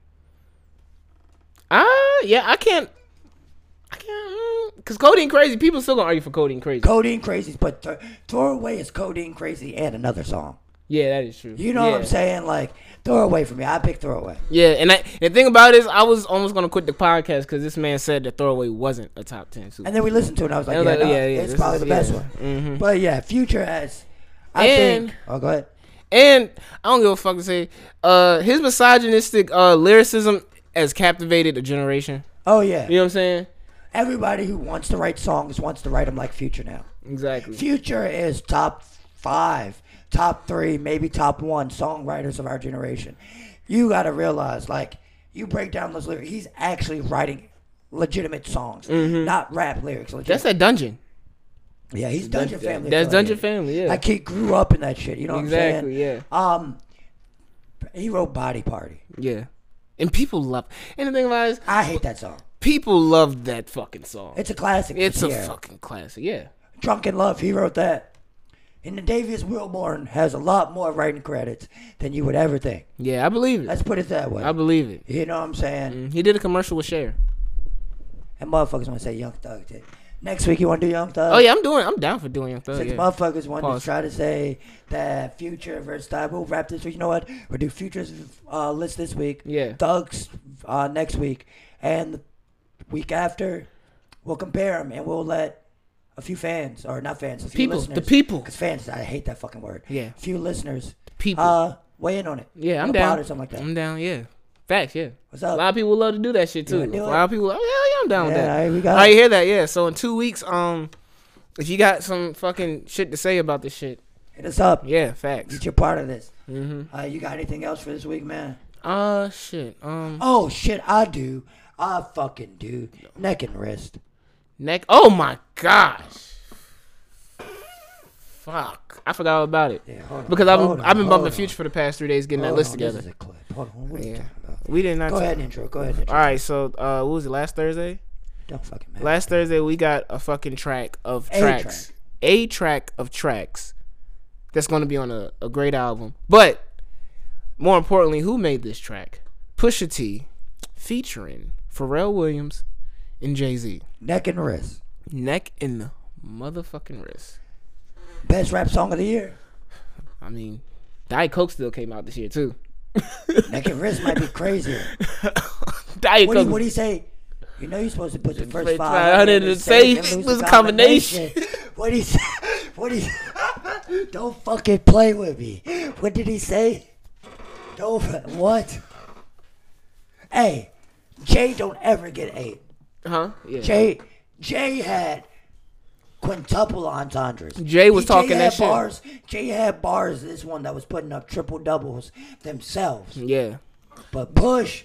Ah, uh, yeah, I can't. I can't. Because Codeine Crazy, people still gonna argue for Codeine Crazy. Codeine Crazy, but th- Throwaway is Codeine Crazy and another song. Yeah, that is true. You know yeah. what I'm saying? Like Throwaway for me, I pick Throwaway. Yeah, and, I, and the thing about it is, I was almost gonna quit the podcast because this man said that Throwaway wasn't a top ten. Super. And then we listened to it, and I was like, I was yeah, like, no, yeah, yeah, it's this probably is- the best yeah. one. Mm-hmm. But yeah, Future has, I And- think. Oh, go ahead. And I don't give a fuck to say, uh, his misogynistic uh, lyricism has captivated a generation. Oh yeah. You know what I'm saying? Everybody who wants to write songs wants to write them like Future now. Exactly. Future is top five, top three, maybe top one songwriters of our generation. You got to realize, like, you break down those lyrics, he's actually writing legitimate songs, not rap lyrics. Legit. That's that Dungeon. Yeah, he's Dungeon Family. That's Dungeon affiliated. Family. Yeah. Like, he grew up in that shit. You know what Exactly, I'm saying? Yeah. Um, he wrote Body Party. Yeah. And people love. And the thing about it is, I hate that song. people love that fucking song. It's a classic. for It's a Sierra. fucking classic. Yeah. Drunken Love, he wrote that. And the Davies Wilborn has a lot more writing credits than you would ever think. Yeah, I believe it. Let's put it that way. I believe it. You know what I'm saying? Mm, He did a commercial with Cher. And motherfuckers want to say Young Thug did. Next week, you want to do Young Thug? Oh yeah, I'm doing. I'm down for doing Young Thug. Six Yeah. motherfuckers want Pause. to try to say that Future versus Thug. We'll wrap this week. You know what? We'll do Future's uh, list this week. Yeah. Thug's uh, next week. And the week after, we'll compare them and we'll let a few fans, or not fans, a few People, listeners. the people. Because fans, I hate that fucking word. Yeah. A few listeners. People. Uh, weigh in on it. Yeah, I'm On the pod down. Or something like that. I'm down. Yeah. Facts. Yeah. What's A up? lot of people love to do that shit too. You A wanna do lot it? of people. Oh yeah, yeah, I'm down with Yeah, that. all right, we got All right, it. you hear that? Yeah. So in two weeks, um, if you got some fucking shit to say about this shit, Hit us up. yeah, facts. Get your part of this. Mm-hmm. Uh, you got anything else for this week, man? Uh, shit. Um, Oh, shit, I do. I fucking do. Neck and wrist. neck. Oh my gosh. Fuck. I forgot all about it. Yeah, hold on. Because I've Hold been, on, I've been hold bumping on. Future for the past three days getting Hold that list on, together. This is a clip. Hold on. What are you Yeah. talking about? We did not. Go talk- ahead and intro. Go ahead and intro. All right. So, uh, what was it? Last Thursday. Don't fucking matter. Last Thursday we got a fucking track of A tracks. track. A track of tracks. That's gonna be on a, a great album. But more importantly, who made this track? Pusha T, featuring Pharrell Williams and Jay-Z. Neck and wrist. Neck in the motherfucking wrist. Best rap song of the year. I mean, Diet Coke still came out this year too. Neck and wrist might be crazier. Diet What do Coke. you, what do you say? You know you're supposed to put the first First five five hundred hundred in in the safe safe and lose was the a combination. What do you say? What do you Don't fucking play with me. What did he say? Don't what? Hey, Jay don't ever get eight. Huh? Yeah. Jay Jay had quintuple entendres. Jay was Jay talking had that shit. bars. Jay had bars. This one that was putting up triple doubles themselves. Yeah. But Push,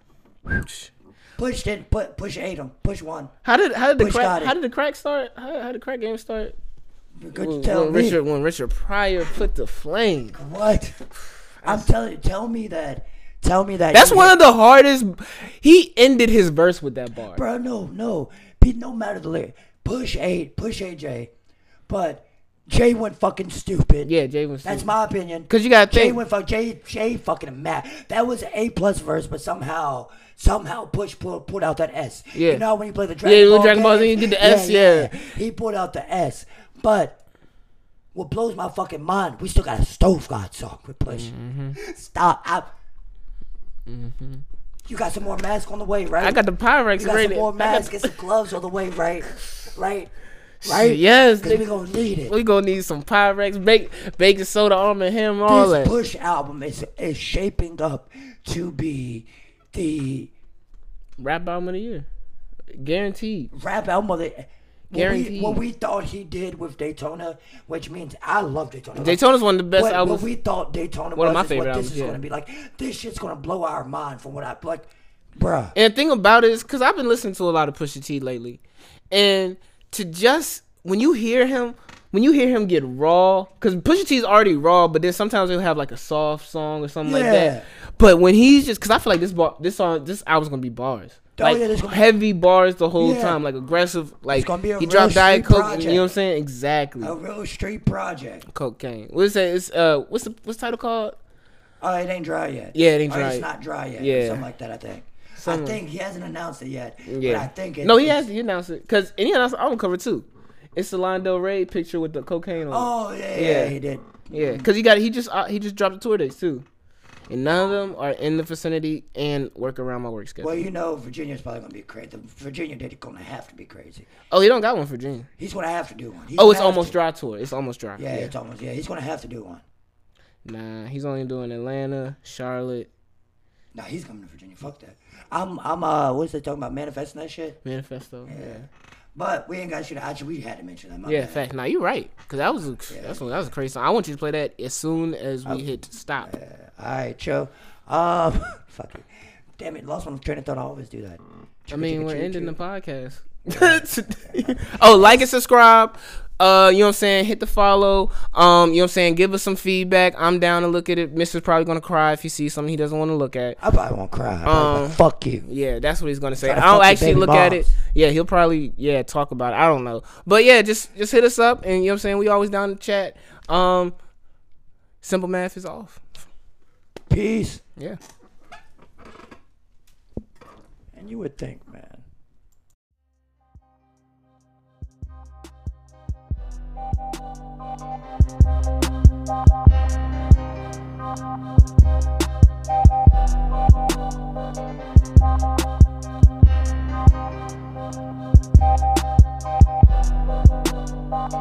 Push didn't put Push ate him. Push one. How did how did the Push crack got it. how did the crack start? How, how did the crack game start? Good When, tell when me. Richard when Richard Pryor put the flame. What? I'm telling you. Tell me that. Tell me that. That's you one hit- of the hardest. He ended his verse with that bar. Bro, no, no. Pete, no matter the lyric. Push eight. Push A J. But Jay went fucking stupid. Yeah, Jay was. That's my opinion. Because you got to Jay think. went fuck Jay Jay fucking mad. That was an A plus verse, but somehow somehow Push pulled pulled out that S. Yeah. You know when you play the Dragon Yeah, Ball with Dragon Ball Z, games? you get the S, yeah. He pulled out the S. But what blows my fucking mind, we still got a Stove God song with Push. Mm-hmm. Stop. I, You got some more masks on the way, right? I got the Pyrex You got ready. some more I got masks, the- get some gloves on the way, right? Right? Right? Yes, Because we nigga. gonna need it. We gonna need some Pyrex, bake, baking soda, Arm and Ham, all This that. Push album is is shaping up to be the Rap album of the year, guaranteed. Rap album of the what we, Guaranteed. what we thought he did with Daytona, which means I love Daytona. Daytona's one of the best what, albums. What we thought Daytona One of was my is favorite what albums, this is yeah. going to be like. This shit's going to blow our mind from what I like, bruh. And the thing about it is, because I've been listening to a lot of Pusha T lately, and to just when you hear him, when you hear him get raw, because Pusha T's already raw, but then sometimes he'll have like a soft song or something like Yeah. that. But when he's just, because I feel like this bar, this song, this album's gonna be bars. Oh, Like yeah, this gonna be- heavy bars the whole Yeah. time, like aggressive, like gonna be a he real dropped Diet street Coke, project. you know what I'm saying? Exactly. A real street project. Cocaine. What's that? It's uh, what's the what's the title called? Oh, it ain't dry yet. Yeah, it ain't Or dry It's yet. not dry yet. Yeah. Yeah. Something like that, I think. Something- I think he hasn't announced it yet. Yeah, But I think it, no, he it's- has. He announced it because and he announced the album cover too. It's the Lana Del Rey picture with the cocaine on. Oh, yeah, Yeah. yeah, he did. it. Yeah, because he got he just uh, he just dropped the tour dates too, and none of them are in the vicinity and work around my work schedule. Well, you know, Virginia's probably going to be crazy. The Virginia did going to have to be crazy. Oh, he don't got one for Virginia. He's going to have to do one. He's Oh, gonna it's have almost to. dry tour. It's almost dry. Yeah, it's almost, yeah. He's going to have to do one. Nah, he's only doing Atlanta, Charlotte, Nah, he's coming to Virginia. Fuck that. I'm, I'm, uh, what's they talking about? Manifesting that shit? Manifesto. Yeah. Yeah. But we ain't got shit. Actually, we had to mention that. My Yeah, bad. fact. Nah, you're right. Cause that was a, that's what that was a crazy song. I want you to play that as soon as we hit stop. All right, Joe. Um, fuck it. Damn it, lost my train of thought. I always do that. I mean, we're ending the podcast. Oh, like and subscribe. Uh, you know what I'm saying? Hit the follow. Um, you know what I'm saying? Give us some feedback. I'm down to look at it. Mister's probably gonna cry if he sees something he doesn't want to look at. I probably won't cry. I'm probably Um, like, fuck you. Yeah, that's what he's gonna say. Try to I don't fuck your actually baby look at it. moms. Yeah, he'll probably yeah talk about it. I don't know, but yeah, just just hit us up, and you know what I'm saying. We always down to chat. Um, simple math is off. Peace. Yeah. And you would think, man. Thank you.